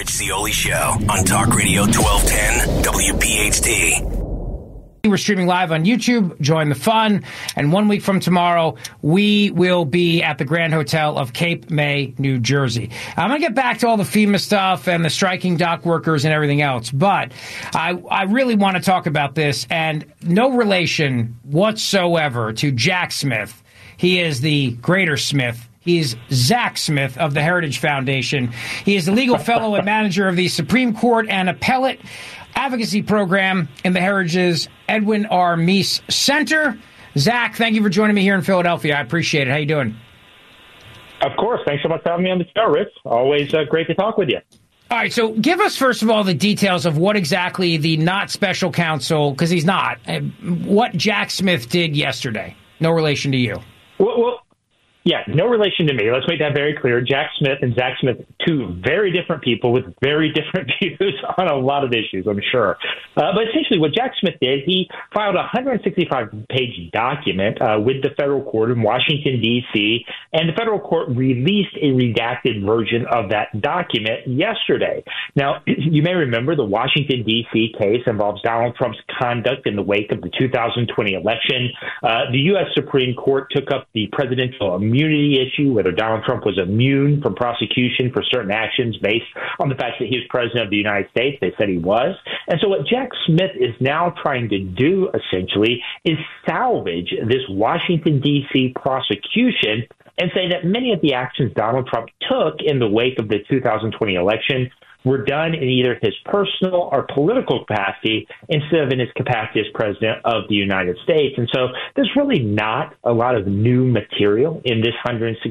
Rich Zeoli Show on Talk Radio 1210 WPHT. We're streaming live on YouTube. Join the fun. And 1 week from tomorrow, we will be at the Grand Hotel of Cape May, New Jersey. I'm going to get back to all the FEMA stuff and the striking dock workers and everything else. But I really want to talk about this, and no relation whatsoever to Jack Smith. He is the greater Smith. He's Zach Smith of the Heritage Foundation. He is the legal fellow and manager of the Supreme Court and Appellate Advocacy Program in the Heritage's Edwin R. Meese Center. Zach, thank you for joining me here in Philadelphia. I appreciate it. How you doing? Of course. Thanks so much for having me on the show, Rich. Always great to talk with you. All right, so give us, first of all, the details of what exactly the not special counsel, because he's not, what Jack Smith did yesterday. No relation to you. Well, yeah, no relation to me. Let's make that very clear. Jack Smith and Zach Smith, two very different people with very different views on a lot of issues, I'm sure. But essentially what Jack Smith did, he filed a 165-page document with the federal court in Washington, D.C., and the federal court released a redacted version of that document yesterday. Now, you may remember the Washington, D.C. case involves Donald Trump's conduct in the wake of the 2020 election. The U.S. Supreme Court took up the presidential immunity issue, whether Donald Trump was immune from prosecution for certain actions based on the fact that he was president of the United States. They said he was. And so what Jack Smith is now trying to do, essentially, is salvage this Washington, D.C. prosecution and say that many of the actions Donald Trump took in the wake of the 2020 election were done in either his personal or political capacity instead of in his capacity as president of the United States. And so there's really not a lot of new material in this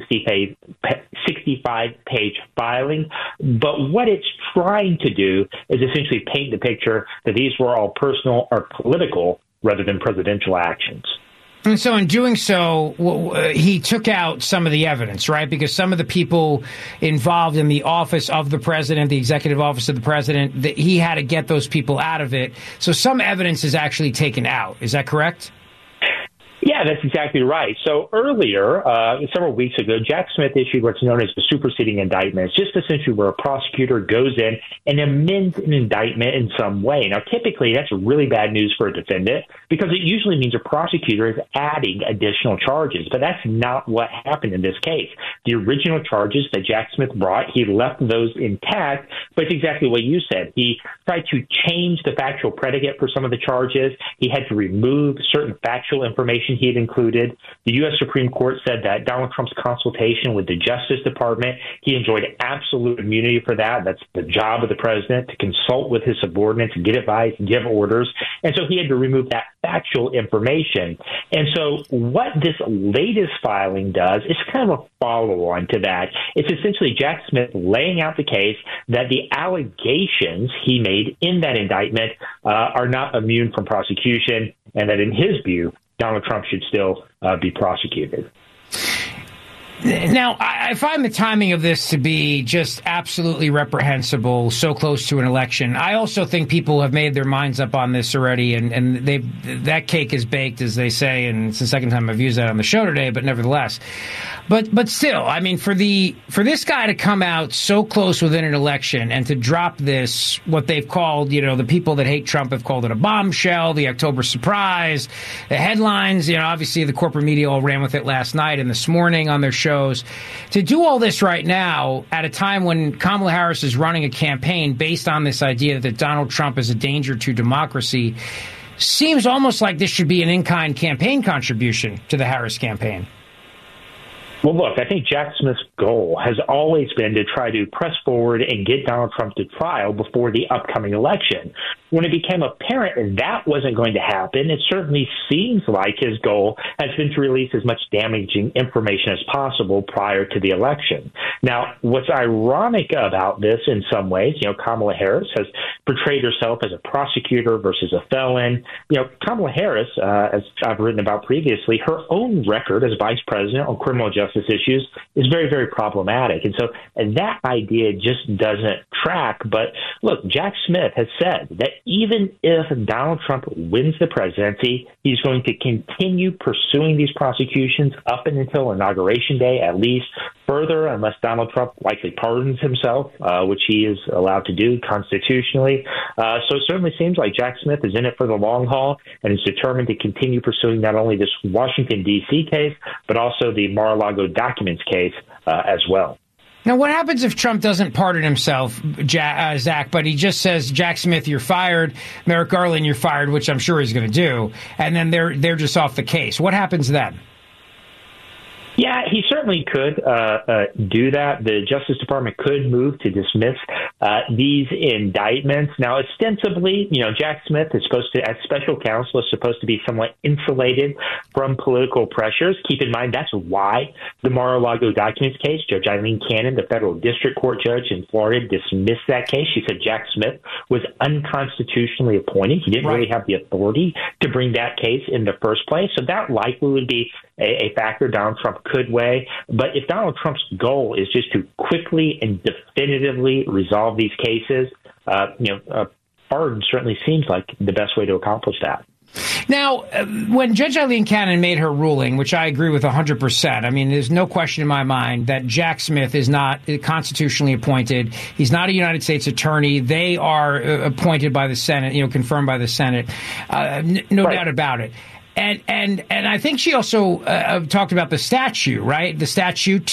165-page filing. But what it's trying to do is essentially paint the picture that these were all personal or political rather than presidential actions. And so in doing so, he took out some of the evidence, right? Because some of the people involved in the office of the president, the executive office of the president, he had to get those people out of it. So some evidence is actually taken out. Is that correct? Yeah, that's exactly right. So earlier, several weeks ago, Jack Smith issued what's known as the superseding indictment. It's just essentially where a prosecutor goes in and amends an indictment in some way. Now, typically, that's really bad news for a defendant because it usually means a prosecutor is adding additional charges. But that's not what happened in this case. The original charges that Jack Smith brought, he left those intact, but it's exactly what you said. He tried to change the factual predicate for some of the charges. He had to remove certain factual information he had included. The U.S. Supreme Court said that Donald Trump's consultation with the Justice Department, he enjoyed absolute immunity for that. That's the job of the president, to consult with his subordinates, get advice, give orders. And so he had to remove that factual information. And so what this latest filing does is kind of a follow-on to that. It's essentially Jack Smith laying out the case that the allegations he made in that indictment are not immune from prosecution, and that in his view, Donald Trump should still be prosecuted. Now, I find the timing of this to be just absolutely reprehensible, so close to an election. I also think people have made their minds up on this already, and that cake is baked, as they say, and it's the second time I've used that on the show today, but nevertheless. But still, I mean, for this guy to come out so close within an election and to drop this, what they've called, the people that hate Trump have called it a bombshell, the October surprise, the headlines, obviously the corporate media all ran with it last night and this morning on their shows. To do all this right now at a time when Kamala Harris is running a campaign based on this idea that Donald Trump is a danger to democracy seems almost like this should be an in-kind campaign contribution to the Harris campaign. Well, look, I think Jack Smith's goal has always been to try to press forward and get Donald Trump to trial before the upcoming election. When it became apparent that wasn't going to happen, it certainly seems like his goal has been to release as much damaging information as possible prior to the election. Now, what's ironic about this in some ways, Kamala Harris has portrayed herself as a prosecutor versus a felon. Kamala Harris, as I've written about previously, her own record as vice president on criminal justice issues is very, very problematic. And so that idea just doesn't track. But look, Jack Smith has said that even if Donald Trump wins the presidency, he's going to continue pursuing these prosecutions up and until Inauguration Day, at least further unless Donald Trump likely pardons himself, which he is allowed to do constitutionally. So it certainly seems like Jack Smith is in it for the long haul and is determined to continue pursuing not only this Washington, D.C. case, but also the Mar-a-Lago documents case as well. Now, what happens if Trump doesn't pardon himself, Zach, but he just says, Jack Smith, you're fired, Merrick Garland, you're fired, which I'm sure he's going to do, and then they're just off the case. What happens then? Yeah, he certainly could do that. The Justice Department could move to dismiss these indictments. Now, ostensibly, Jack Smith is supposed to, as special counsel, is supposed to be somewhat insulated from political pressures. Keep in mind, that's why the Mar-a-Lago documents case, Judge Eileen Cannon, the federal district court judge in Florida, dismissed that case. She said Jack Smith was unconstitutionally appointed. He didn't really have the authority to bring that case in the first place. So that likely would be a factor Donald Trump could weigh. But if Donald Trump's goal is just to quickly and definitively resolve these cases, pardon certainly seems like the best way to accomplish that. Now, when Judge Eileen Cannon made her ruling, which I agree with 100%, I mean, there's no question in my mind that Jack Smith is not constitutionally appointed. He's not a United States attorney. They are appointed by the Senate, confirmed by the Senate. No doubt about it. And I think she also talked about the statute, right? The statute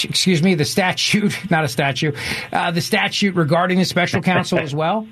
regarding the special counsel as well.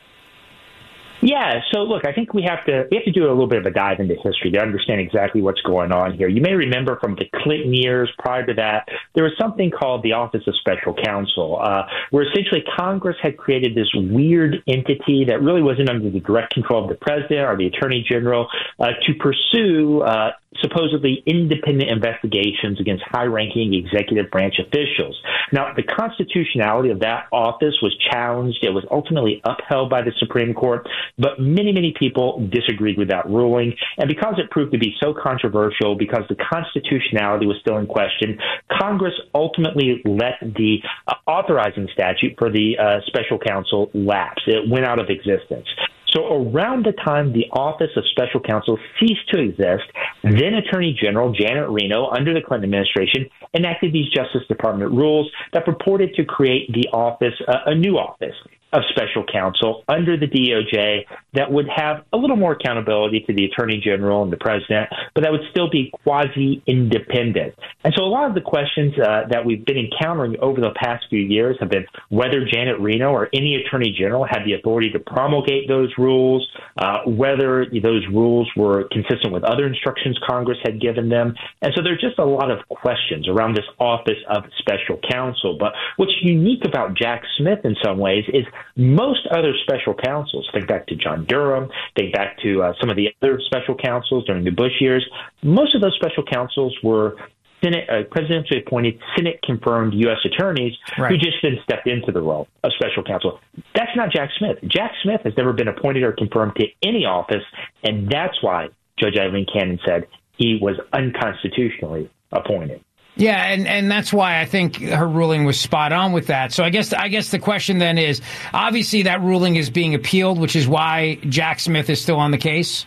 Yeah, so look, I think we have to do a little bit of a dive into history to understand exactly what's going on here. You may remember from the Clinton years prior to that, there was something called the Office of Special Counsel, where essentially Congress had created this weird entity that really wasn't under the direct control of the president or the attorney general to pursue supposedly independent investigations against high-ranking executive branch officials. Now, the constitutionality of that office was challenged. It was ultimately upheld by the Supreme Court, but many, many people disagreed with that ruling. And because it proved to be so controversial, because the constitutionality was still in question, Congress ultimately let the authorizing statute for the special counsel lapse. It went out of existence. So around the time the Office of Special Counsel ceased to exist, then Attorney General Janet Reno, under the Clinton administration, enacted these Justice Department rules that purported to create the office, a new office of special counsel under the DOJ that would have a little more accountability to the Attorney General and the President, but that would still be quasi-independent. And so a lot of the questions that we've been encountering over the past few years have been whether Janet Reno or any Attorney General had the authority to promulgate those rules, whether those rules were consistent with other instructions Congress had given them. And so there's just a lot of questions around this Office of Special Counsel. But what's unique about Jack Smith in some ways is most other special counsels, think back to John Durham, think back to some of the other special counsels during the Bush years, most of those special counsels were presidentially appointed, Senate-confirmed U.S. attorneys who just then stepped into the role of special counsel. That's not Jack Smith. Jack Smith has never been appointed or confirmed to any office, and that's why Judge Eileen Cannon said he was unconstitutionally appointed. Yeah, and that's why I think her ruling was spot on with that. So I guess the question then is, obviously that ruling is being appealed, which is why Jack Smith is still on the case.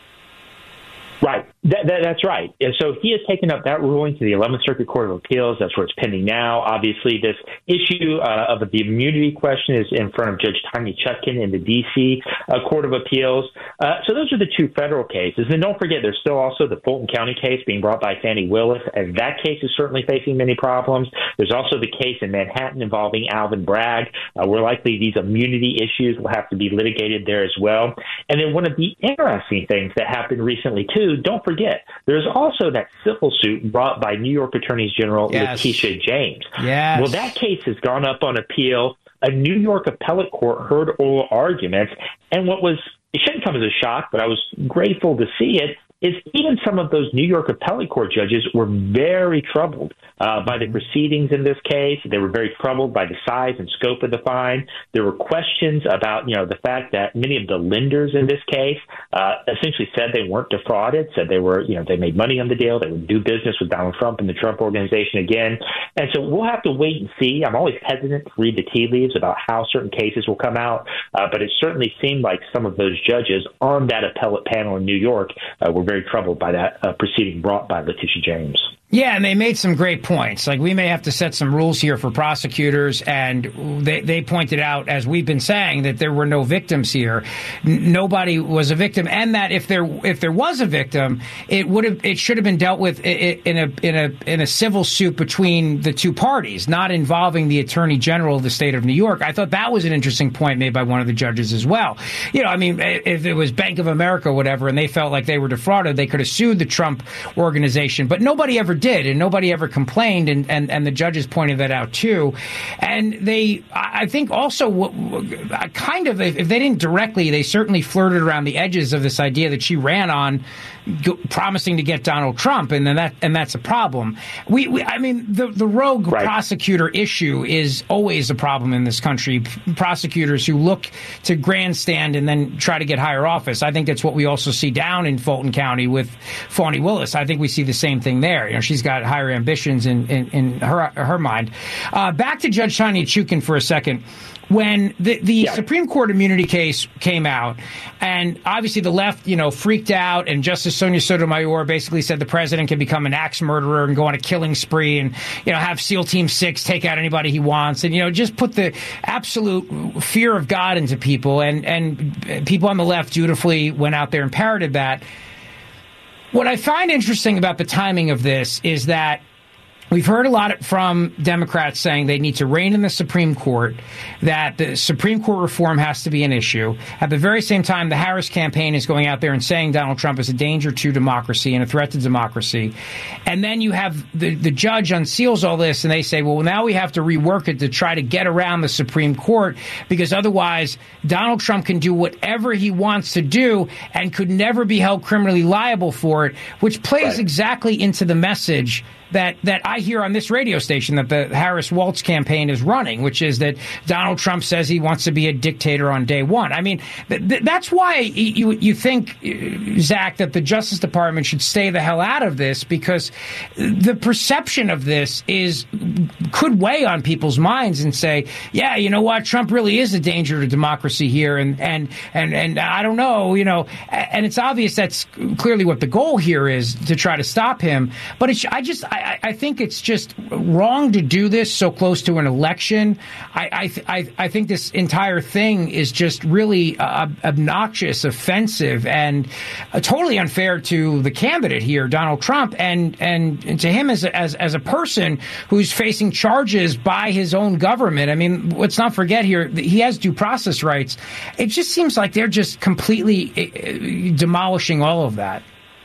Right. That's right. And so he has taken up that ruling to the 11th Circuit Court of Appeals. That's where it's pending now. Obviously, this issue of the immunity question is in front of Judge Tanya Chutkan in the D.C. Court of Appeals. So those are the two federal cases. And don't forget, there's still also the Fulton County case being brought by Fani Willis, and that case is certainly facing many problems. There's also the case in Manhattan involving Alvin Bragg, where likely these immunity issues will have to be litigated there as well. And then one of the interesting things that happened recently, too, don't forget, there's also that civil suit brought by New York Attorney General Letitia James. Yes. Well, that case has gone up on appeal. A New York appellate court heard oral arguments, and it shouldn't come as a shock, but I was grateful to see it, is even some of those New York appellate court judges were very troubled by the proceedings in this case. They were very troubled by the size and scope of the fine. There were questions about, the fact that many of the lenders in this case essentially said they weren't defrauded, said they were, they made money on the deal, they would do business with Donald Trump and the Trump Organization again. And so we'll have to wait and see. I'm always hesitant to read the tea leaves about how certain cases will come out, but it certainly seemed like some of those judges on that appellate panel in New York were very troubled by that proceeding brought by Letitia James. Yeah, and they made some great points. Like, we may have to set some rules here for prosecutors, and they pointed out, as we've been saying, that there were no victims here. Nobody was a victim, and that if there was a victim, it should have been dealt with in a civil suit between the two parties, not involving the Attorney General of the state of New York. I thought that was an interesting point made by one of the judges as well. You know, I mean, if it was Bank of America or whatever, and they felt like they were defrauded, they could have sued the Trump organization, but nobody ever did, and nobody ever complained, and the judges pointed that out too. And I think also, kind of, if they didn't directly, they certainly flirted around the edges of this idea that she ran on promising to get Donald Trump, and that's a problem. I mean, the rogue prosecutor issue is always a problem in this country. Prosecutors who look to grandstand and then try to get higher office. I think that's what we also see down in Fulton County with Fani Willis. I think we see the same thing there. You know, she's got higher ambitions in her mind. Back to Judge Tanya Chutkan for a second. When the Supreme Court immunity case came out, and obviously the left, freaked out, and Justice Sonia Sotomayor basically said the president can become an axe murderer and go on a killing spree and, have SEAL Team 6 take out anybody he wants, and, just put the absolute fear of God into people, and people on the left dutifully went out there and parroted that. What I find interesting about the timing of this is that we've heard a lot from Democrats saying they need to rein in the Supreme Court, that the Supreme Court reform has to be an issue. At the very same time, the Harris campaign is going out there and saying Donald Trump is a danger to democracy and a threat to democracy. And then you have the judge unseals all this, and they say, well, now we have to rework it to try to get around the Supreme Court, because otherwise Donald Trump can do whatever he wants to do and could never be held criminally liable for it, which plays exactly into the message that I hear on this radio station that the Harris-Walz campaign is running, which is that Donald Trump says he wants to be a dictator on day one. I mean, that's why you think, Zach, that the Justice Department should stay the hell out of this, because the perception of this could weigh on people's minds and say, yeah, you know what, Trump really is a danger to democracy here, and I don't know, and it's obvious that's clearly what the goal here is, to try to stop him. But I think it's just wrong to do this so close to an election. I think this entire thing is just really obnoxious, offensive, and totally unfair to the candidate here, Donald Trump, and to him as a person who's facing charges by his own government. I mean, let's not forget here, he has due process rights. It just seems like they're just completely demolishing all of that.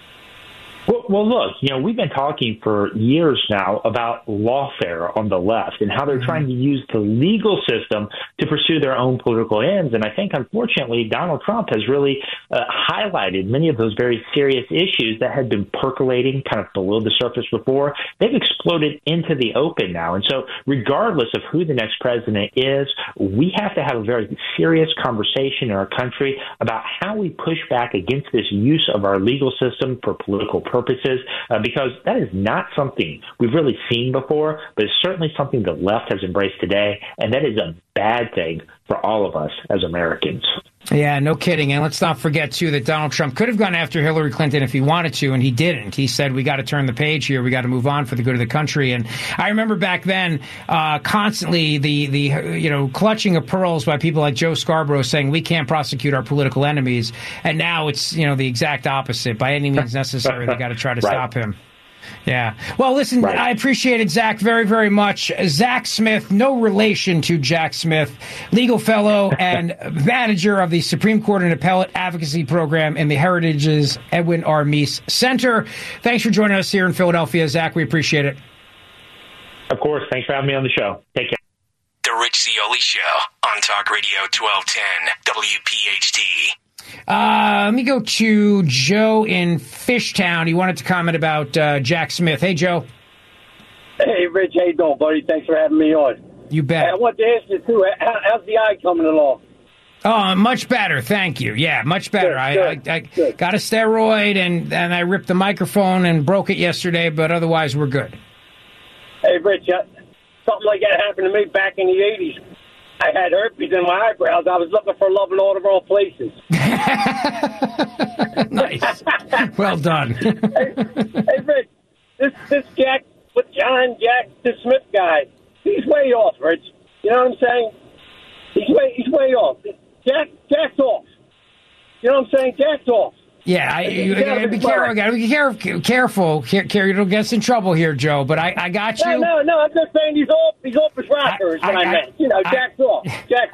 Well, look, we've been talking for years now about lawfare on the left and how they're trying to use the legal system to pursue their own political ends. And I think, unfortunately, Donald Trump has really highlighted many of those very serious issues that had been percolating kind of below the surface before. They've exploded into the open now. And so regardless of who the next president is, we have to have a very serious conversation in our country about how we push back against this use of our legal system for political purposes, because that is not something we've really seen before, but it's certainly something the left has embraced today, and that is a bad thing for all of us as Americans. Yeah, no kidding. And let's not forget, too, that Donald Trump could have gone after Hillary Clinton if he wanted to, and he didn't. He said, we got to turn the page here. We got to move on for the good of the country. And I remember back then constantly the clutching of pearls by people like Joe Scarborough saying we can't prosecute our political enemies. And now it's, the exact opposite. By any means necessary, they got to try to stop him. Yeah. Well, listen, I appreciate it, Zach, very, very much. Zach Smith, no relation to Jack Smith, legal fellow and manager of the Supreme Court and Appellate Advocacy Program in the Heritage's Edwin R. Meese Center. Thanks for joining us here in Philadelphia, Zach. We appreciate it. Of course. Thanks for having me on the show. Take care. The Rich Zeoli Show on Talk Radio 1210 WPHT. Let me go to Joe in Fishtown. He wanted to comment about Jack Smith. Hey, Joe. Hey, Rich. How you doing, buddy? Thanks for having me on. You bet. I want to ask you, too, how's the eye coming along? Oh, much better. Thank you. Yeah, much better. Good. I got a steroid, and I ripped the microphone and broke it yesterday, but otherwise we're good. Hey, Rich, something like that happened to me back in the 80s. I had herpes in my eyebrows. I was looking for love in all the wrong places. Nice. Well done. Hey, Rich, this Jack the Smith guy, he's way off, Rich. You know what I'm saying? He's way off. Jack's off. You know what I'm saying? Jack's off. Yeah, you gotta be careful. You don't get us in trouble here, Joe. But I got you. No. I'm just saying he's off his rocker. Is what I meant. You know, Jack's off.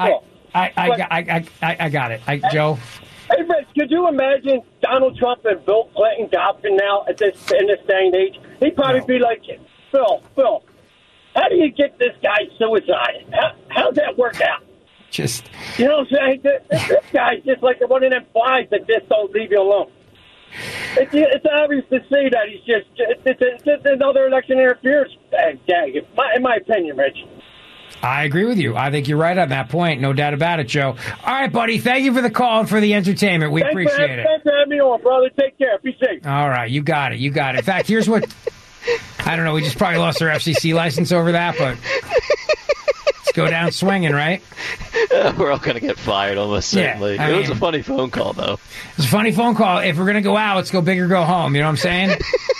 I got it, Joe. Hey, Rich, could you imagine Donald Trump and Bill Clinton golfing now in this day and age? He'd probably be like, Phil, how do you get this guy suicide? How's that work out? You know what I'm saying? This guy's just like one of them flies that just don't leave you alone. It's obvious to see that he's it's another election interference gag, in my opinion, Rich. I agree with you. I think you're right on that point. No doubt about it, Joe. All right, buddy. Thank you for the call and for the entertainment. We appreciate it. Thanks for having me on, brother. Take care. Be safe. All right. You got it. In fact, here's what... I don't know. We just probably lost our FCC license over that, but... Let's go down swinging, right? We're all going to get fired almost certainly. Yeah, it was a funny phone call, though. It was a funny phone call. If we're going to go out, let's go big or go home. You know what I'm saying?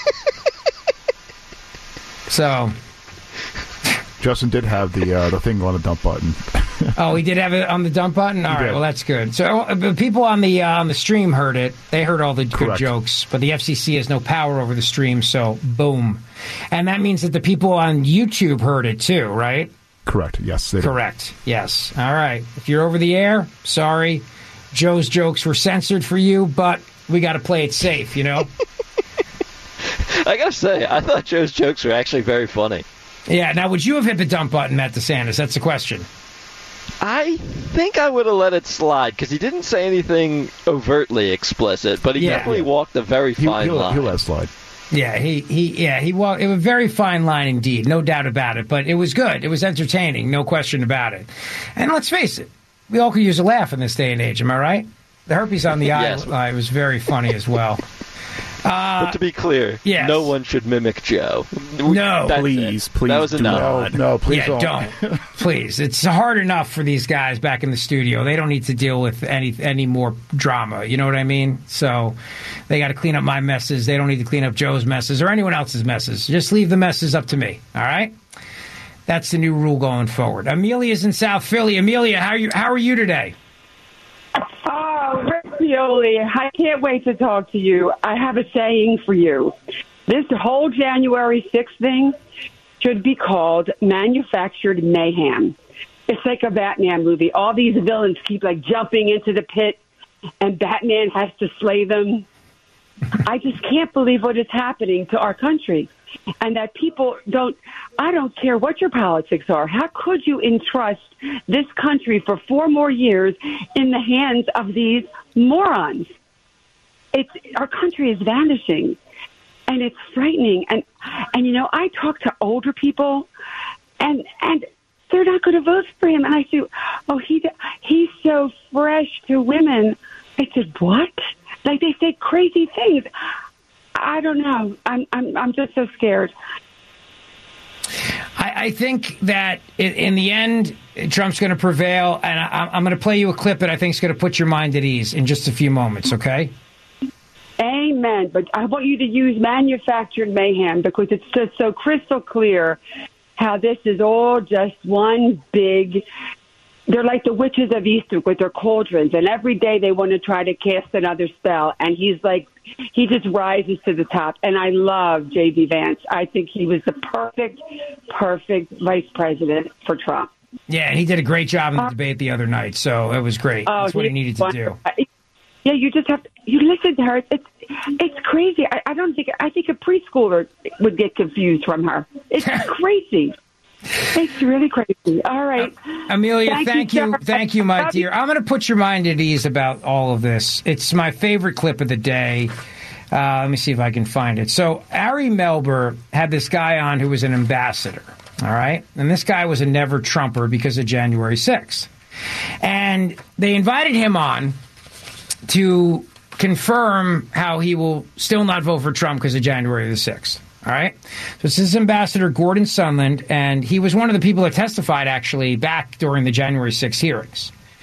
So... Justin did have the thing on the dump button. Oh, he did have it on the dump button? All right, well, that's good. So people on the stream heard it. They heard all the good jokes, but the FCC has no power over the stream, so boom. And that means that the people on YouTube heard it too, right? Correct, yes. Correct, yes. All right. If you're over the air, sorry. Joe's jokes were censored for you, but we got to play it safe, you know? I got to say, I thought Joe's jokes were actually very funny. Yeah, now would you have hit the dump button, Matt DeSantis? That's the question. I think I would have let it slide, because he didn't say anything overtly explicit, but he definitely walked a very fine line. He'll let it slide. Yeah, he walked. It was a very fine line indeed, no doubt about it. But it was good. It was entertaining, no question about it. And let's face it, we all could use a laugh in this day and age. Am I right? The herpes on the eye was very funny as well. But to be clear, no one should mimic Joe. No, please. That was enough. No, please don't. Please, it's hard enough for these guys back in the studio. They don't need to deal with any more drama. You know what I mean? So they got to clean up my messes. They don't need to clean up Joe's messes or anyone else's messes. Just leave the messes up to me. All right? That's the new rule going forward. Amelia's in South Philly. Amelia, how are you today? Oh, Rick Pioli, I can't wait to talk to you. I have a saying for you. This whole January 6th thing should be called manufactured mayhem. It's like a Batman movie. All these villains keep jumping into the pit, and Batman has to slay them. I just can't believe what is happening to our country. And that people I don't care what your politics are. How could you entrust this country for 4 more years in the hands of these morons? Our country is vanishing, and it's frightening. And I talk to older people, and they're not going to vote for him. And I say, oh, he's so fresh to women. I said, what? They say crazy things. I don't know. I'm just so scared. I think that in the end, Trump's going to prevail, and I'm going to play you a clip that I think is going to put your mind at ease in just a few moments, okay? Amen. But I want you to use manufactured mayhem because it's just so crystal clear how this is all just one big... They're like the witches of Eastwick with their cauldrons, and every day they want to try to cast another spell, and he just rises to the top. And I love J.D. Vance. I think he was the perfect vice president for Trump. Yeah, and he did a great job in the debate the other night, so it was great. That's what he needed to do. Yeah, you just have to, you listen to her. It's crazy. I think a preschooler would get confused from her. It's crazy. It's really crazy. All right. Amelia, thank you, my dear. I'm going to put your mind at ease about all of this. It's my favorite clip of the day. Let me see if I can find it. So Ari Melber had this guy on who was an ambassador, all right? And this guy was a never Trumper because of January 6th. And they invited him on to confirm how he will still not vote for Trump because of January the 6th. All right. So this is Ambassador Gordon Sondland, and he was one of the people that testified actually back during the January 6th hearings.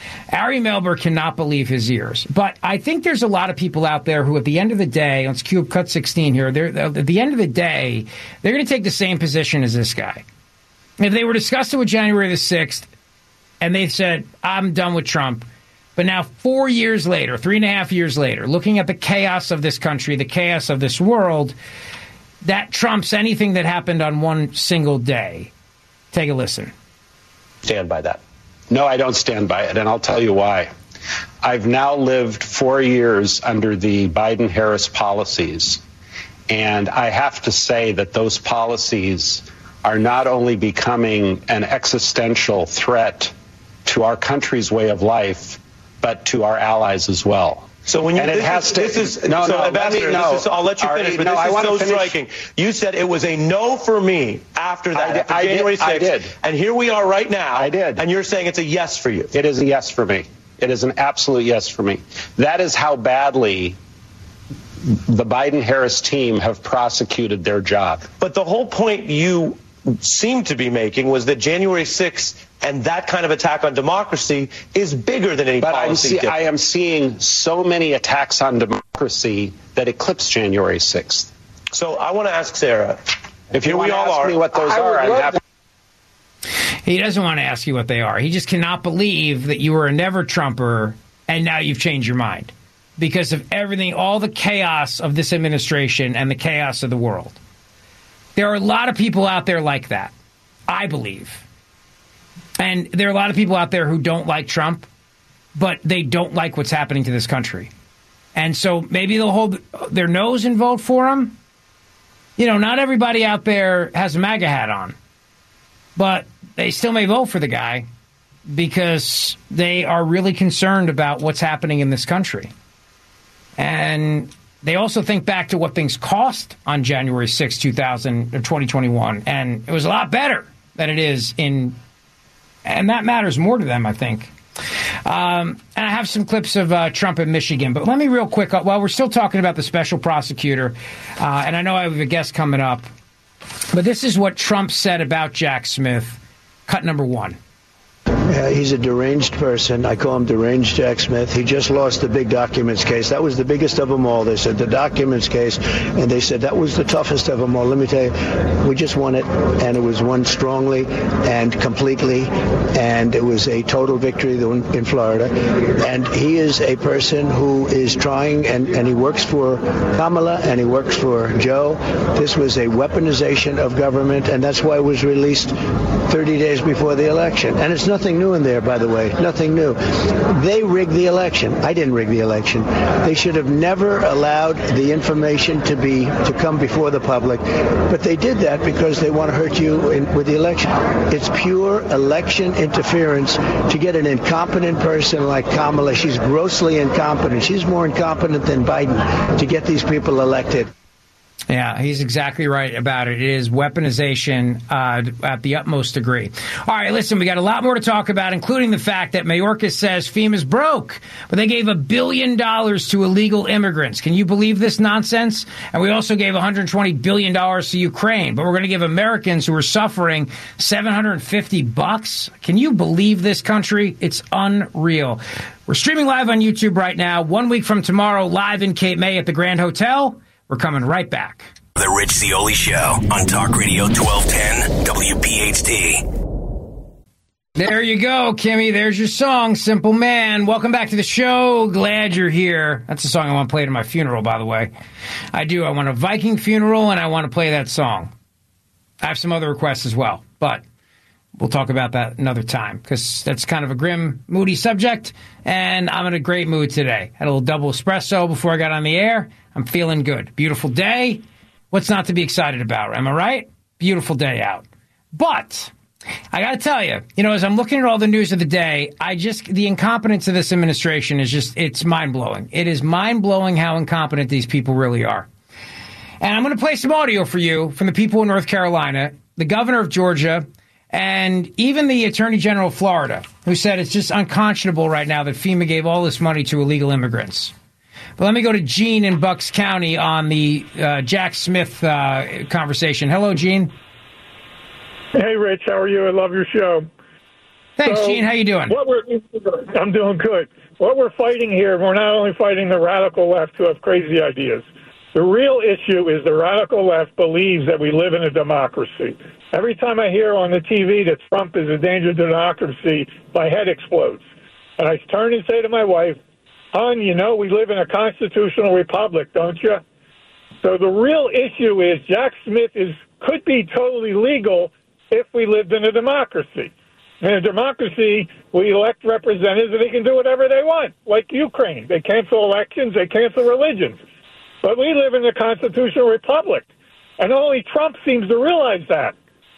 Ari Melber cannot believe his ears. But I think there's a lot of people out there who, at the end of the day, let's cue cut 16 here, at the end of the day, they're going to take the same position as this guy. If they were discussing with January the 6th, and they said, I'm done with Trump, but now 4 years later, 3.5 years later, looking at the chaos of this country, the chaos of this world, that trumps anything that happened on one single day. Take a listen. Stand by that. No, I don't stand by it, and I'll tell you why. I've now lived 4 years under the Biden-Harris policies, and I have to say that those policies are not only becoming an existential threat to our country's way of life, but to our allies as well. So when you and it has to, Ambassador, I'll let you finish, but this is so striking. You said it was a no for me after that, after January 6th. I did. And here we are right now. I did. And you're saying it's a yes for you. It is a yes for me. It is an absolute yes for me. That is how badly the Biden-Harris team have prosecuted their job. But the whole point you seem to be making was that January 6th and that kind of attack on democracy is bigger than any policy. But I am seeing so many attacks on democracy that eclipse January 6th. So I want to ask Sarah, if you want to ask me what those are, I'm happy. He doesn't want to ask you what they are. He just cannot believe that you were a never-Trumper and now you've changed your mind because of everything, all the chaos of this administration and the chaos of the world. There are a lot of people out there like that, I believe. And there are a lot of people out there who don't like Trump, but they don't like what's happening to this country. And so maybe they'll hold their nose and vote for him. You know, not everybody out there has a MAGA hat on, but they still may vote for the guy because they are really concerned about what's happening in this country. And they also think back to what things cost on January 6, 2021, and it was a lot better than it is in, and that matters more to them, I think. And I have some clips of Trump in Michigan, but let me real quick, while we're still talking about the special prosecutor, and I know I have a guest coming up, but this is what Trump said about Jack Smith, cut number 1. He's a deranged person. I call him deranged Jack Smith. He just lost the big documents case. That was the biggest of them all. They said the documents case, and they said that was the toughest of them all. Let me tell you, we just won it, and it was won strongly and completely, and it was a total victory in Florida. And he is a person who is trying, and he works for Kamala, and he works for Joe. This was a weaponization of government, and that's why it was released 30 days before the election. And it's nothing new in there, by the way. Nothing new. They rigged the election. I didn't rig the election. They should have never allowed the information to come before the public. But they did that because they want to hurt you with the election. It's pure election interference to get an incompetent person like Kamala. She's grossly incompetent. She's more incompetent than Biden to get these people elected. Yeah, he's exactly right about it. It is weaponization at the utmost degree. All right, listen, we got a lot more to talk about, including the fact that Mayorkas says FEMA's broke, but they gave $1 billion to illegal immigrants. Can you believe this nonsense? And we also gave $120 billion to Ukraine, but we're going to give Americans who are suffering $750. Can you believe this country? It's unreal. We're streaming live on YouTube right now. 1 week from tomorrow, live in Cape May at the Grand Hotel. We're coming right back. The Rich Zeoli Show on Talk Radio 1210 WPHT. There you go, Kimmy. There's your song, Simple Man. Welcome back to the show. Glad you're here. That's the song I want to play at my funeral, by the way. I do. I want a Viking funeral, and I want to play that song. I have some other requests as well, but we'll talk about that another time because that's kind of a grim, moody subject, and I'm in a great mood today. Had a little double espresso before I got on the air. I'm feeling good. Beautiful day. What's not to be excited about? Am I right? Beautiful day out. But I got to tell you, as I'm looking at all the news of the day, the incompetence of this administration is it's mind-blowing. It is mind-blowing how incompetent these people really are. And I'm going to play some audio for you from the people in North Carolina, the governor of Georgia, and even the attorney general of Florida, who said it's just unconscionable right now that FEMA gave all this money to illegal immigrants. But let me go to Gene in Bucks County on the Jack Smith conversation. Hello, Gene. Hey, Rich. How are you? I love your show. Thanks, Gene. How you doing? I'm doing good. What we're fighting here, we're not only fighting the radical left who have crazy ideas. The real issue is the radical left believes that we live in a democracy. Every time I hear on the TV that Trump is a danger to democracy, my head explodes. And I turn and say to my wife, hon, you know we live in a constitutional republic, don't you? So the real issue is Jack Smith could be totally legal if we lived in a democracy. In a democracy, we elect representatives and they can do whatever they want, like Ukraine. They cancel elections, they cancel religions. But we live in a constitutional republic, and only Trump seems to realize that.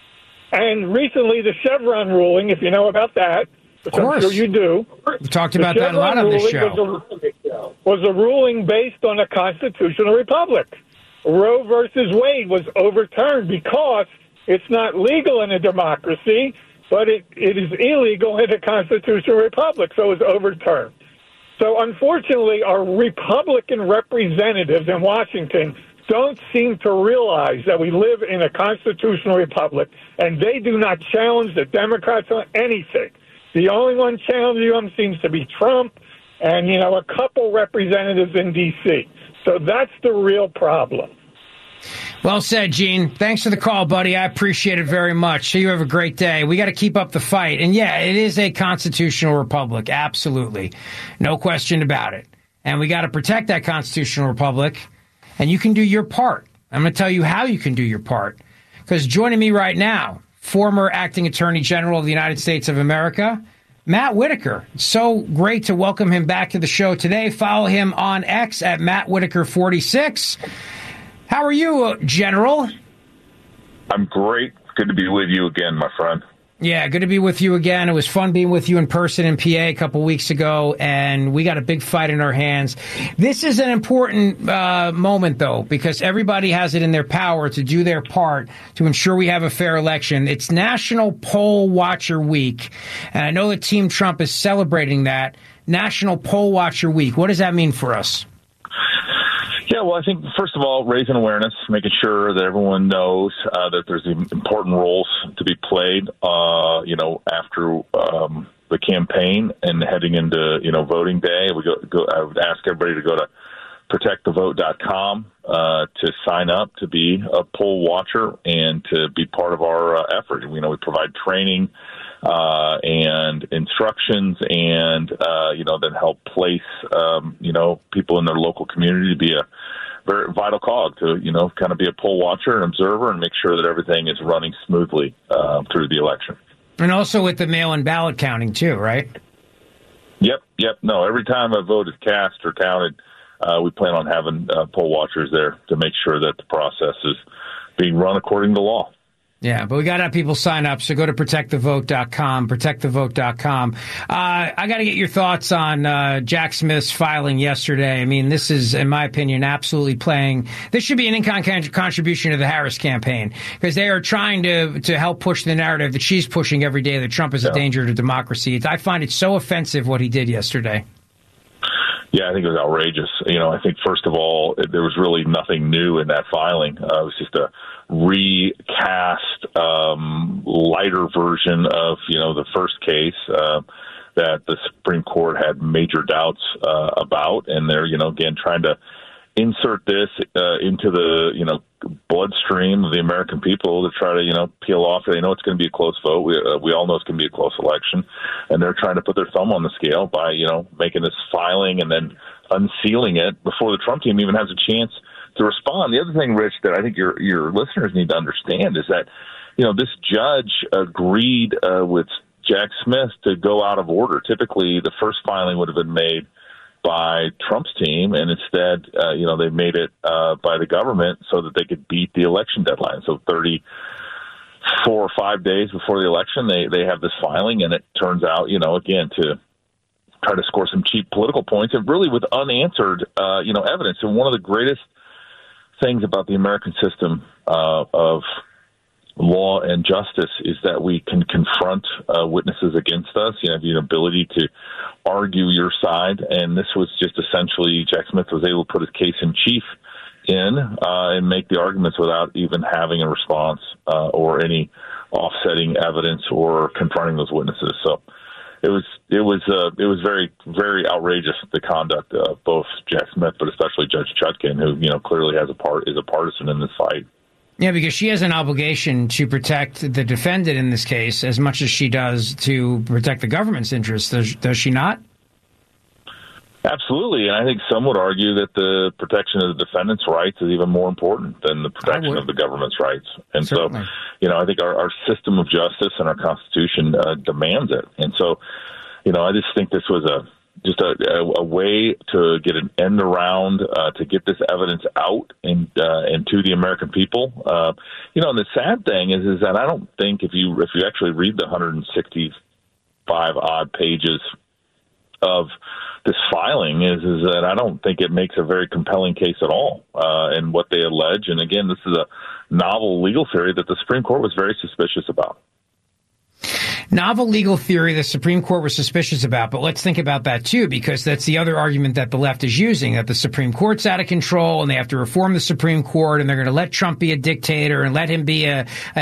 And recently, the Chevron ruling, if you know about that, which I'm sure you do. We talked about that a lot on this show. Was a ruling based on a constitutional republic. Roe versus Wade was overturned because it's not legal in a democracy, but it is illegal in a constitutional republic, so it was overturned. So, unfortunately, our Republican representatives in Washington don't seem to realize that we live in a constitutional republic, and they do not challenge the Democrats on anything. The only one challenging them seems to be Trump and, a couple representatives in D.C. So that's the real problem. Well said, Gene. Thanks for the call, buddy. I appreciate it very much. So you have a great day. We got to keep up the fight. And yeah, it is a constitutional republic. Absolutely. No question about it. And we got to protect that constitutional republic. And you can do your part. I'm going to tell you how you can do your part. Because joining me right now, former acting attorney general of the United States of America, Matt Whitaker. It's so great to welcome him back to the show today. Follow him on X at Matt Whitaker 46. How are you, General? I'm great. Good to be with you again, my friend. Yeah, good to be with you again. It was fun being with you in person in PA a couple weeks ago, and we got a big fight in our hands. This is an important moment, though, because everybody has it in their power to do their part to ensure we have a fair election. It's National Poll Watcher Week, and I know that Team Trump is celebrating that. National Poll Watcher Week. What does that mean for us? Yeah, well, I think, first of all, raising awareness, making sure that everyone knows that there's important roles to be played, after the campaign and heading into, voting day. I would ask everybody to go to protectthevote.com to sign up to be a poll watcher and to be part of our effort. We provide training and instructions and, then help place, people in their local community to be a very vital cog to, kind of be a poll watcher and observer and make sure that everything is running smoothly through the election. And also with the mail-in ballot counting, too, right? Yep. No, every time a vote is cast or counted, we plan on having poll watchers there to make sure that the process is being run according to law. Yeah, but we got to have people sign up, so go to protectthevote.com, protectthevote.com. I got to get your thoughts on Jack Smith's filing yesterday. I mean, this is, in my opinion, absolutely this should be an in-kind contribution to the Harris campaign, because they are trying to help push the narrative that she's pushing every day that Trump is a danger to democracy. I find it so offensive what he did yesterday. Yeah, I think it was outrageous. I think, first of all, there was really nothing new in that filing. It was just a recast, lighter version of, the first case that the Supreme Court had major doubts about. And they're, again, trying to insert this into the, bloodstream of the American people to try to, peel off. They know it's going to be a close vote. We all know it's going to be a close election. And they're trying to put their thumb on the scale by, making this filing and then unsealing it before the Trump team even has a chance to respond. The other thing, Rich, that I think your listeners need to understand is that, this judge agreed with Jack Smith to go out of order. Typically, the first filing would have been made by Trump's team, and instead, they made it by the government so that they could beat the election deadline. So 34 or 5 days before the election, they have this filing, and it turns out, again, to try to score some cheap political points, and really with unanswered, evidence. And one of the greatest things about the American system of law and justice is that we can confront witnesses against us. You have the ability to argue your side, and this was just essentially Jack Smith was able to put his case in chief in and make the arguments without even having a response or any offsetting evidence or confronting those witnesses. So it was very, very outrageous, the conduct of both Jack Smith, but especially Judge Chutkan, who clearly is a partisan in this fight. Yeah, because she has an obligation to protect the defendant in this case as much as she does to protect the government's interests. Does she not? Absolutely, and I think some would argue that the protection of the defendant's rights is even more important than the protection of the government's rights. And certainly. So, I think our system of justice and our Constitution demands it. And so, I just think this was a way to get an end around, to get this evidence out and to the American people. And the sad thing is that I don't think if you actually read the 165 odd pages of this filing is that I don't think it makes a very compelling case at all in what they allege. And again, this is a novel legal theory that the Supreme Court was very suspicious about. Novel legal theory the Supreme Court was suspicious about, but let's think about that too, because that's the other argument that the left is using, that the Supreme Court's out of control and they have to reform the Supreme Court and they're going to let Trump be a dictator and let him be an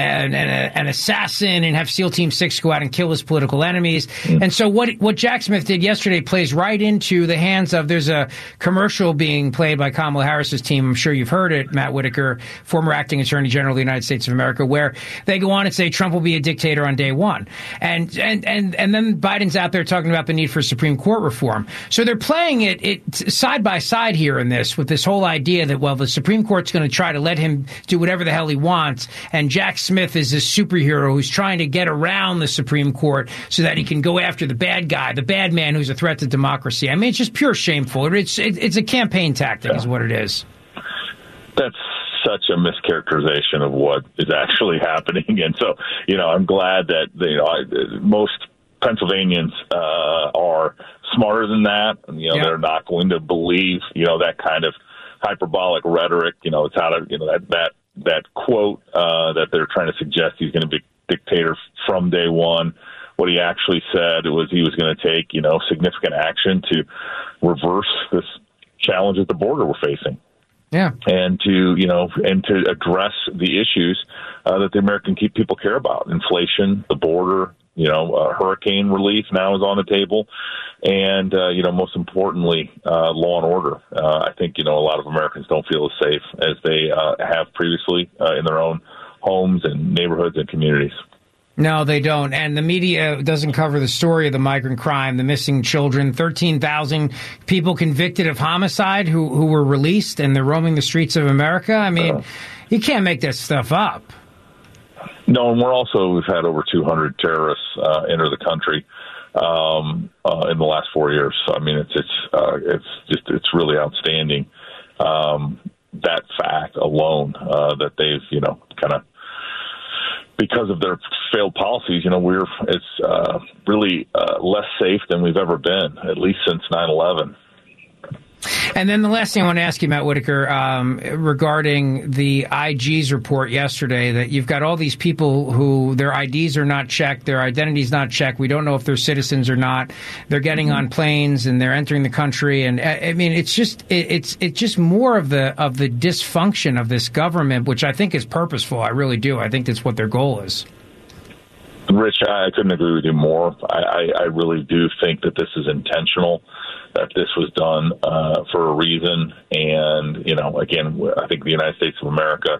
assassin and have SEAL Team 6 go out and kill his political enemies. And so what Jack Smith did yesterday plays right into the hands of, there's a commercial being played by Kamala Harris's team, I'm sure you've heard it, Matt Whitaker, former acting Attorney General of the United States of America, where they go on and say Trump will be a dictator on day one. And then Biden's out there talking about the need for Supreme Court reform. So they're playing it side by side here in this, with this whole idea that, well, the Supreme Court's going to try to let him do whatever the hell he wants, and Jack Smith is this superhero who's trying to get around the Supreme Court so that he can go after the bad guy, the bad man who's a threat to democracy. I mean, it's just pure shameful. It's a campaign tactic is what it is. That's such a mischaracterization of what is actually happening. And so, I'm glad that, most Pennsylvanians are smarter than that. And, they're not going to believe, that kind of hyperbolic rhetoric. It's out of, that quote that they're trying to suggest he's going to be dictator from day one. What he actually said was he was going to take, significant action to reverse this challenge at the border we're facing. Yeah, and to address the issues that the American people care about: inflation, the border, hurricane relief now is on the table, and most importantly, law and order. I think a lot of Americans don't feel as safe as they have previously in their own homes and neighborhoods and communities. No, they don't. And the media doesn't cover the story of the migrant crime, the missing children, 13,000 people convicted of homicide who were released, and they're roaming the streets of America. I mean, you can't make that stuff up. No, and we've had over 200 terrorists enter the country in the last 4 years. So, I mean, it's really outstanding. That fact alone, that they've, kind of, because of their failed policies, it's really less safe than we've ever been, at least since 9/11. And then the last thing I want to ask you, Matt Whitaker, regarding the IG's report yesterday, that you've got all these people who their IDs are not checked, their identities not checked. We don't know if they're citizens or not. They're getting on planes and they're entering the country. And I mean, it's just more of the dysfunction of this government, which I think is purposeful. I really do. I think that's what their goal is. Rich, I couldn't agree with you more. I really do think that this is intentional, that this was done for a reason. And, again, I think the United States of America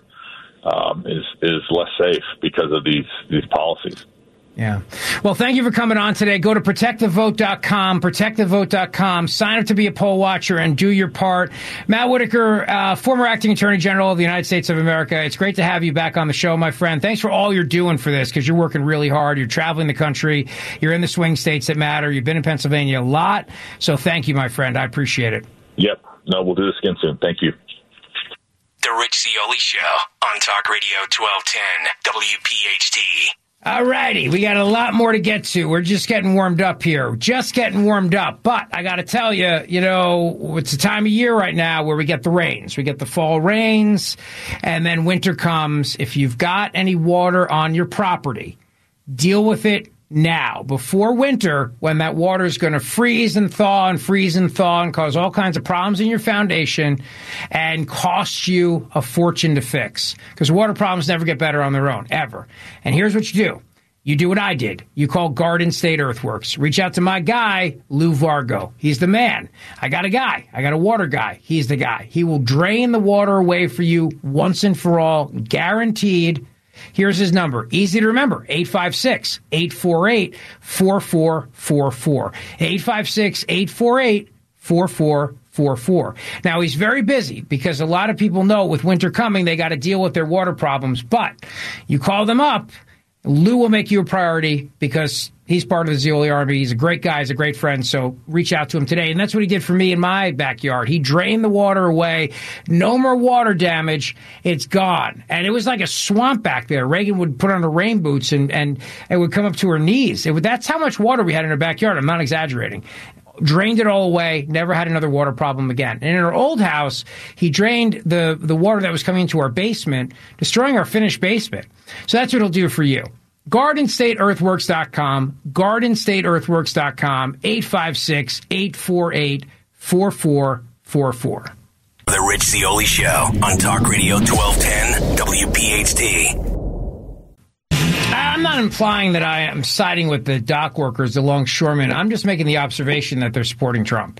is less safe because of these policies. Yeah. Well, thank you for coming on today. Go to protectthevote.com, protectthevote.com, sign up to be a poll watcher and do your part. Matt Whitaker, former acting Attorney General of the United States of America. It's great to have you back on the show, my friend. Thanks for all you're doing for this, because you're working really hard. You're traveling the country. You're in the swing states that matter. You've been in Pennsylvania a lot. So thank you, my friend. I appreciate it. Yep. No, we'll do this again soon. Thank you. The Rich Zeoli Show on Talk Radio 1210 WPHT. All righty, we got a lot more to get to. We're just getting warmed up here. But I got to tell you, it's a time of year right now where we get the rains. We get the fall rains, and then winter comes. If you've got any water on your property, deal with it now, before winter, when that water is going to freeze and thaw and cause all kinds of problems in your foundation and cost you a fortune to fix. Because water problems never get better on their own, ever. And here's what you do. You do what I did. You call Garden State Earthworks. Reach out to my guy, Lou Vargo. He's the man. I got a guy. I got a water guy. He's the guy. He will drain the water away for you once and for all, guaranteed. Here's his number. Easy to remember. 856-848-4444. 856-848-4444. Now, he's very busy because a lot of people know with winter coming, they got to deal with their water problems. But you call them up, Lou will make you a priority because he's part of the Zeoli Army. He's a great guy. He's a great friend. So reach out to him today. And that's what he did for me in my backyard. He drained the water away. No more water damage. It's gone. And it was like a swamp back there. Reagan would put on her rain boots and it would come up to her knees. That's how much water we had in our backyard. I'm not exaggerating. Drained it all away, never had another water problem again. And in our old house, he drained the water that was coming into our basement, destroying our finished basement. So that's what he'll do for you. GardenStateEarthworks.com, GardenStateEarthworks.com, 856-848-4444. The Rich Zeoli Show on Talk Radio 1210 WPHT. I'm not implying that I am siding with the dock workers, the longshoremen. I'm just making the observation that they're supporting Trump.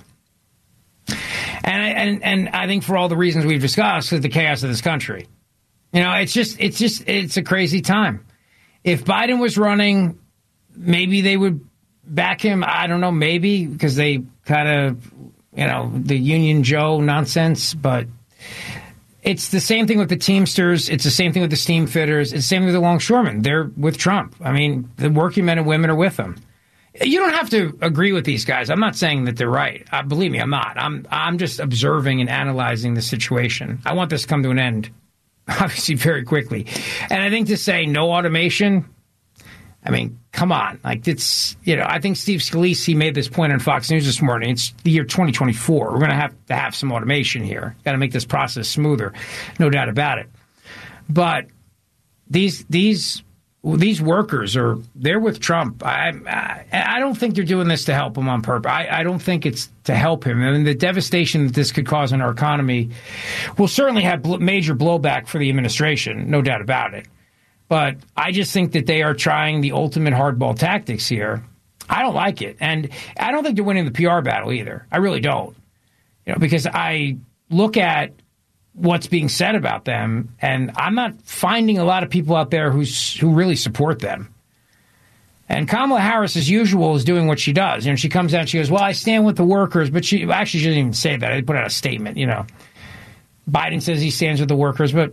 And I think for all the reasons we've discussed, is the chaos of this country. You know, it's a crazy time. If Biden was running, maybe they would back him. I don't know, maybe, because they kind of, the Union Joe nonsense, but it's the same thing with the Teamsters. It's the same thing with the steam fitters. It's the same with the longshoremen. They're with Trump. I mean, the working men and women are with him. You don't have to agree with these guys. I'm not saying that they're right. Believe me, I'm not. I'm just observing and analyzing the situation. I want this to come to an end, obviously, very quickly. And I think to say no automation, I mean, come on. Like, it's, I think Steve Scalise made this point on Fox News this morning. It's the year 2024. We're going to have some automation here. Got to make this process smoother. No doubt about it. But these workers they're with Trump. I don't think they're doing this to help him on purpose. I don't think it's to help him. I mean, the devastation that this could cause on our economy will certainly have major blowback for the administration. No doubt about it. But I just think that they are trying the ultimate hardball tactics here. I don't like it. And I don't think they're winning the PR battle either. I really don't. Because I look at what's being said about them, and I'm not finding a lot of people out there who really support them. And Kamala Harris, as usual, is doing what she does. She comes out and she goes, well, I stand with the workers. But she didn't even say that. They put out a statement, Biden says he stands with the workers. But,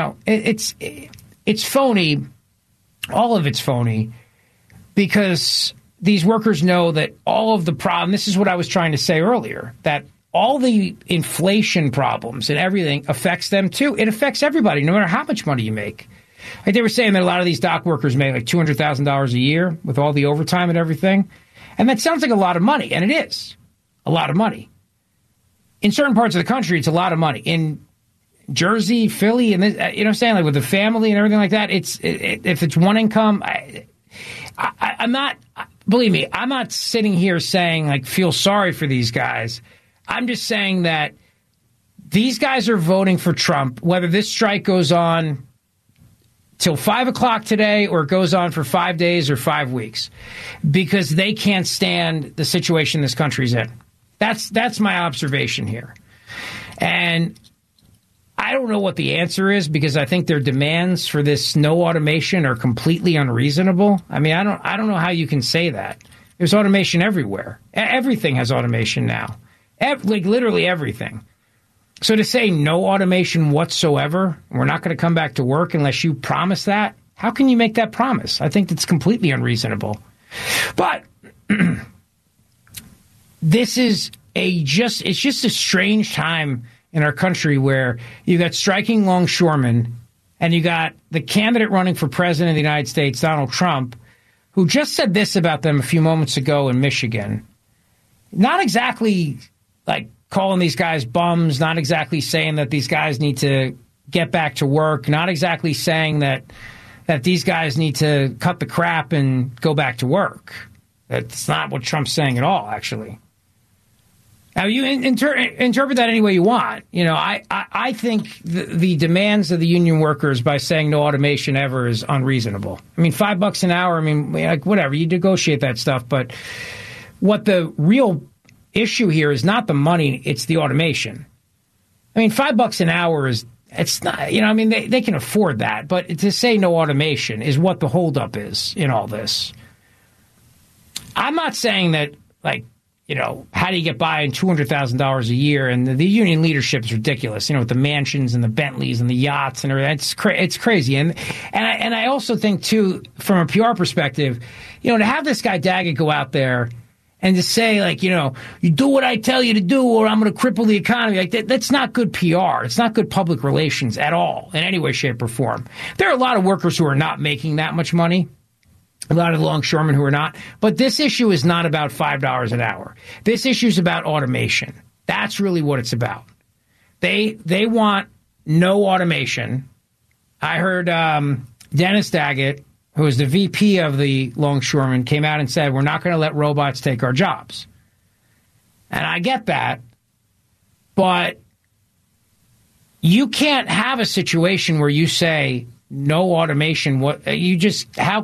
it's phony. All of it's phony because these workers know that all of the problem, this is what I was trying to say earlier, that all the inflation problems and everything affects them too. It affects everybody, no matter how much money you make. Like they were saying that a lot of these dock workers make like $200,000 a year with all the overtime and everything. And that sounds like a lot of money, and it is a lot of money. In certain parts of the country, it's a lot of money. In Jersey, Philly, and what I'm saying, like with the family and everything like that, if it's one income, I'm not, believe me, I'm not sitting here saying like feel sorry for these guys. I'm just saying that these guys are voting for Trump, whether this strike goes on till 5 o'clock today or it goes on for 5 days or 5 weeks, because they can't stand the situation this country's in. That's my observation here. And I don't know what the answer is, because I think their demands for this no automation are completely unreasonable. I mean, I don't know how you can say that. There's automation everywhere. Everything has automation now. Like literally everything. So to say no automation whatsoever, we're not going to come back to work unless you promise that, how can you make that promise? I think that's completely unreasonable. But this is it's just a strange time in our country where you got striking longshoremen and you got the candidate running for president of the United States, Donald Trump, who just said this about them a few moments ago in Michigan. Not exactly like calling these guys bums, not exactly saying that these guys need to get back to work, not exactly saying that that these guys need to cut the crap and go back to work. That's not what Trump's saying at all, actually. Now, you interpret that any way you want. You know, I think the demands of the union workers by saying no automation ever is unreasonable. I mean, $5 an hour, I mean, like, whatever, you negotiate that stuff. But what the real issue here is not the money, it's the automation. I mean, $5 an hour it's not, you know, I mean, they can afford that. But to say no automation is what the holdup is in all this. I'm not saying that, like, you know, how do you get by on $200,000 a year? And the union leadership is ridiculous, you know, with the mansions and the Bentleys and the yachts and everything. It's crazy. And I also think, too, from a PR perspective, you know, to have this guy Daggett go out there and to say, like, you know, you do what I tell you to do or I'm going to cripple the economy. Like, that's not good PR. It's not good public relations at all in any way, shape, or form. There are a lot of workers who are not making that much money. A lot of the longshoremen who are not. But this issue is not about $5 an hour. This issue is about automation. That's really what it's about. They want no automation. I heard Dennis Daggett, who is the VP of the longshoremen, came out and said, we're not going to let robots take our jobs. And I get that. But you can't have a situation where you say, no automation. How is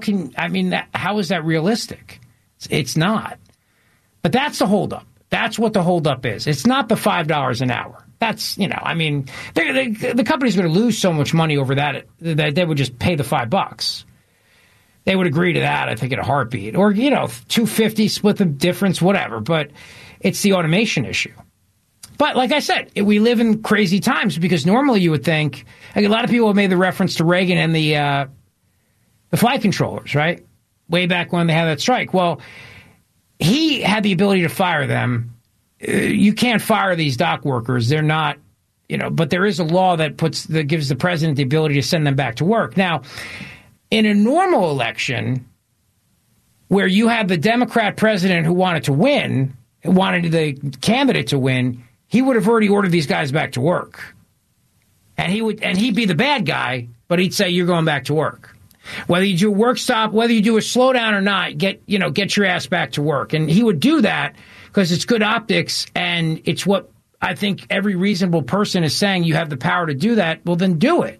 that realistic? It's not. But that's the holdup. That's what the holdup is. It's not the $5 an hour. That's, you know, I mean, the company's going to lose so much money over that they would just pay the $5. They would agree to that, I think, in a heartbeat. Or, you know, $250, split the difference, whatever. But it's the automation issue. But like I said, we live in crazy times because normally you would think, like, a lot of people have made the reference to Reagan and the flight controllers, right? Way back when they had that strike. Well, he had the ability to fire them. You can't fire these dock workers. They're not, you know, but there is a law that gives the president the ability to send them back to work. Now, in a normal election where you have the Democrat president who wanted to win, wanted the candidate to win, he would have already ordered these guys back to work. And he'd be the bad guy, but he'd say, you're going back to work. Whether you do a work stop, whether you do a slowdown or not, get your ass back to work. And he would do that because it's good optics and it's what I think every reasonable person is saying. You have the power to do that. Well, then do it.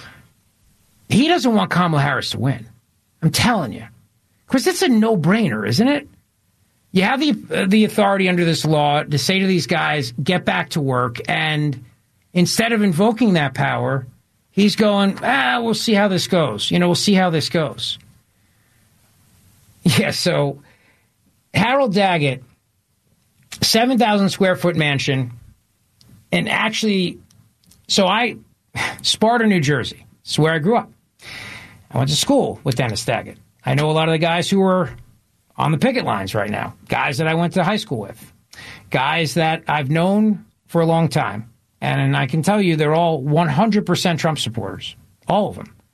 He doesn't want Kamala Harris to win. I'm telling you. Because it's a no-brainer, isn't it? You have the authority under this law to say to these guys, get back to work. And instead of invoking that power, he's going, we'll see how this goes. You know, we'll see how this goes. Yeah, so Harold Daggett, 7,000 square foot mansion. And actually, Sparta, New Jersey. It's where I grew up. I went to school with Dennis Daggett. I know a lot of the guys who are on the picket lines right now, guys that I went to high school with, guys that I've known for a long time. And I can tell you they're all 100% Trump supporters, all of them.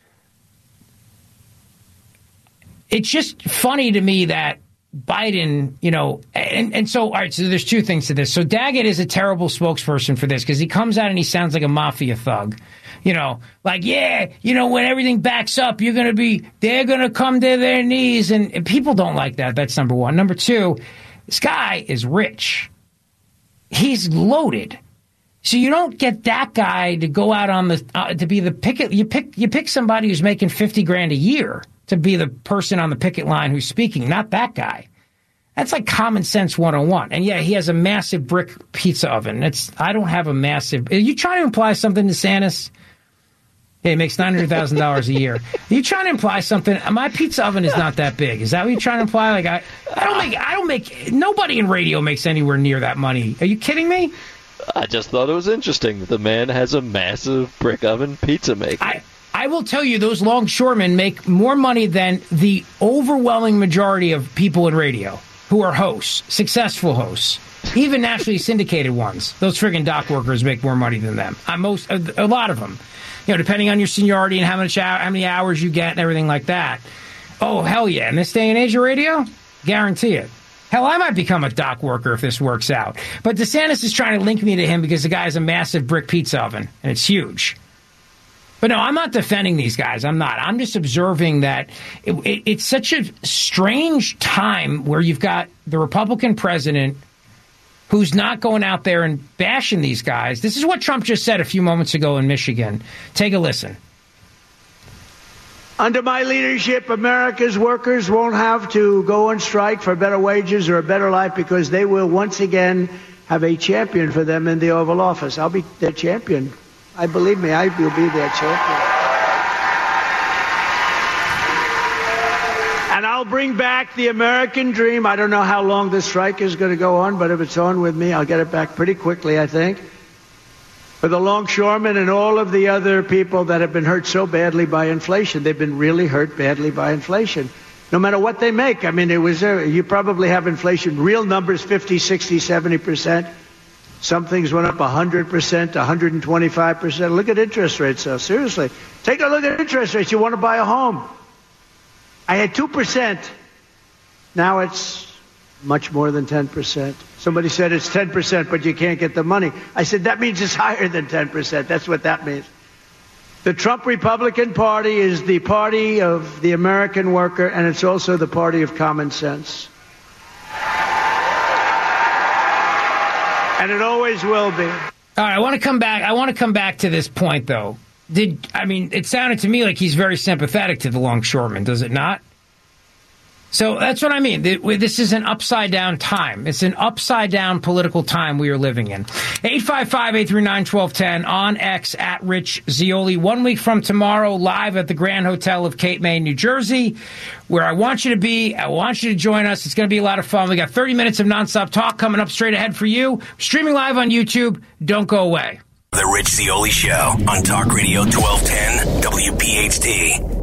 It's just funny to me that Biden, you know, and so, all right, so there's two things to this. So Daggett is a terrible spokesperson for this because he comes out and he sounds like a mafia thug. You know, like, yeah, you know, when everything backs up, they're going to come to their knees. And people don't like that. That's number one. Number two, this guy is rich. He's loaded. So you don't get that guy to go out on to be the picket. You pick somebody who's making $50,000 a year to be the person on the picket line who's speaking, not that guy. That's like common sense 101. And yeah, he has a massive brick pizza oven. I don't have a massive. Are you trying to imply something, DeSantis? Yeah, he makes $900,000 a year. Are you trying to imply something? My pizza oven is not that big. Is that what you're trying to imply? Like I don't make. Nobody in radio makes anywhere near that money. Are you kidding me? I just thought it was interesting that the man has a massive brick oven pizza maker. I will tell you, those longshoremen make more money than the overwhelming majority of people in radio who are hosts, successful hosts, even nationally syndicated ones. Those friggin' dock workers make more money than them. A lot of them. You know, depending on your seniority and how many hours you get and everything like that. Oh, hell yeah. In this day and age of radio, guarantee it. Hell, I might become a dock worker if this works out. But DeSantis is trying to link me to him because the guy has a massive brick pizza oven, and it's huge. But no, I'm not defending these guys. I'm not. I'm just observing that it's such a strange time where you've got the Republican president who's not going out there and bashing these guys. This is what Trump just said a few moments ago in Michigan. Take a listen. Under my leadership, America's workers won't have to go on strike for better wages or a better life because they will once again have a champion for them in the Oval Office. I'll be their champion. Believe me, I will be their champion. And I'll bring back the American dream. I don't know how long this strike is going to go on, but if it's on with me, I'll get it back pretty quickly, I think. For the longshoremen and all of the other people that have been hurt so badly by inflation. They've been really hurt badly by inflation. No matter what they make. I mean, you probably have inflation, real numbers, 50, 60, 70%. Some things went up 100%, 125%. Look at interest rates, though. Seriously. Take a look at interest rates. You want to buy a home. I had 2%. Now it's much more than 10%. Somebody said it's 10%, but you can't get the money. I said, that means it's higher than 10%. That's what that means. The Trump Republican Party is the party of the American worker, and it's also the party of common sense. And it always will be. All right, I want to come back to this point, though. It sounded to me like he's very sympathetic to the longshoremen, does it not? So that's what I mean. This is an upside-down time. It's an upside-down political time we are living in. 855-839-1210 on X at Rich Zeoli. 1 week from tomorrow, live at the Grand Hotel of Cape May, New Jersey, where I want you to be. I want you to join us. It's going to be a lot of fun. We got 30 minutes of nonstop talk coming up straight ahead for you. Streaming live on YouTube. Don't go away. The Rich Zeoli Show on Talk Radio 1210 WPHT.